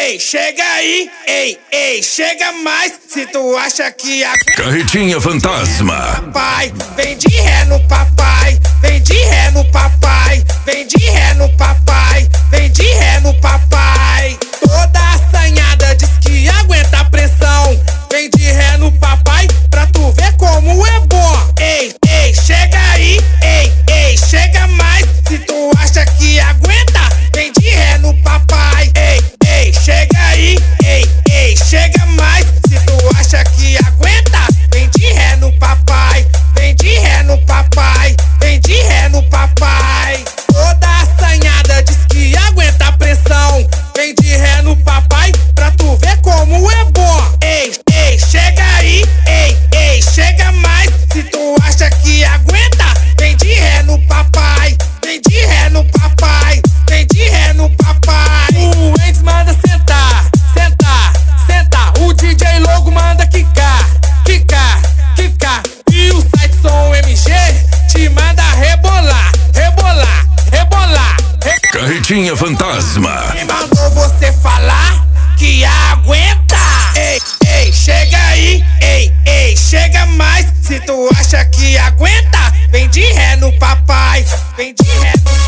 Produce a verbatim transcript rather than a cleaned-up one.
ei, chega aí, ei, ei, chega mais. Se tu acha que a Carretinha Fantasma. Pai, vem de ré no papai, vem de ré no papai, vem de ré no papai, vem de ré no papai. Toda assanhada diz que aguenta a pressão. Vem de ré no papai pra tu ver como é bom. Ei, ei, chega aí, ei, ei, chega mais. Se tu acha que aguenta, vem de ré no papai. Ei, ei, chega aí, ei, ei, chega mais. Se tu acha que aguenta, vem de ré no papai, vem de ré no papai, vem de ré no papai. Toda assanhada diz que aguenta a pressão. Vem de ré no papai pra tu ver como é bom. Ei, ei, chega aí, ei, ei, chega mais. Se tu acha que aguenta, vem de ré no papai, vem de ré no papai, vem de ré no papai. O Endes manda sentar, sentar, sentar. O D J Logo manda quicar, quicar, quicar. E o site Som M G te manda rebolar, rebolar, rebolar, rebolar. Carretinha Fantasma. Quem mandou você falar que aguenta? Ei, ei, chega aí, ei, ei, chega mais. Se tu acha que aguenta, vem de ré no papai, vem de ré no papai.